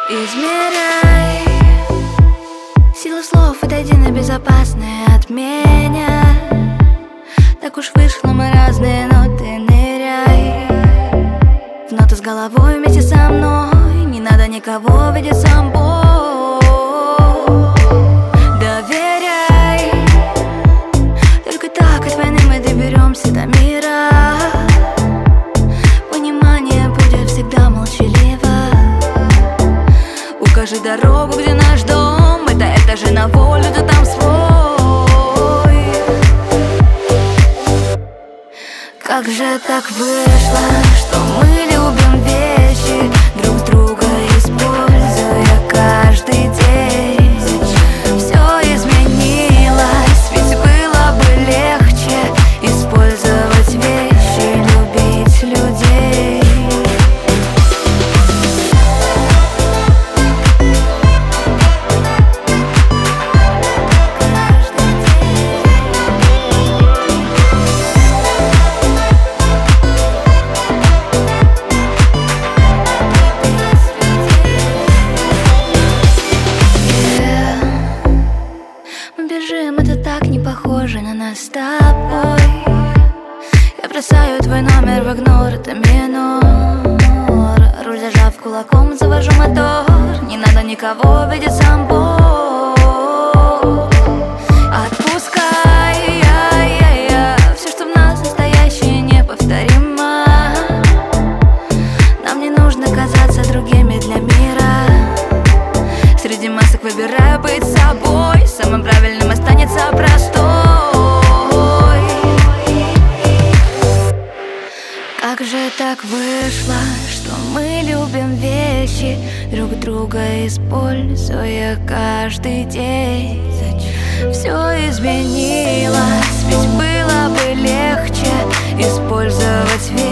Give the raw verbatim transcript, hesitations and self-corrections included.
Измеряй силу слов, отойди на безопасное от меня. Так уж вышло, мы разные, но ты ныряй в ноты с головой вместе со мной. Не надо никого видеть собой. Доверяй, только так от войны мы доберемся до мира. Понимание будет всегда молчаливо. Укажи дорогу, где наш дом. Это этажи на волю, ты там свой. Как же так вышло, что мы любим вещи, друг друга используя каждый день. Все изменилось, ведь было бы легче использовать вещи, любить людей. Это так не похоже на нас с тобой. Я бросаю твой номер в игнор, это минор. Руль зажав кулаком, завожу мотор. Не надо никого видеть собой. Отпускай, я, я, я. Все, что в нас настоящее, неповторимо. Нам не нужно казаться другими для мира. Среди масок выбираю быть собой. Самым правильным останется простой. Как же так вышло, что мы любим вещи, друг друга используя каждый день. Все изменилось, ведь было бы легче использовать вещи.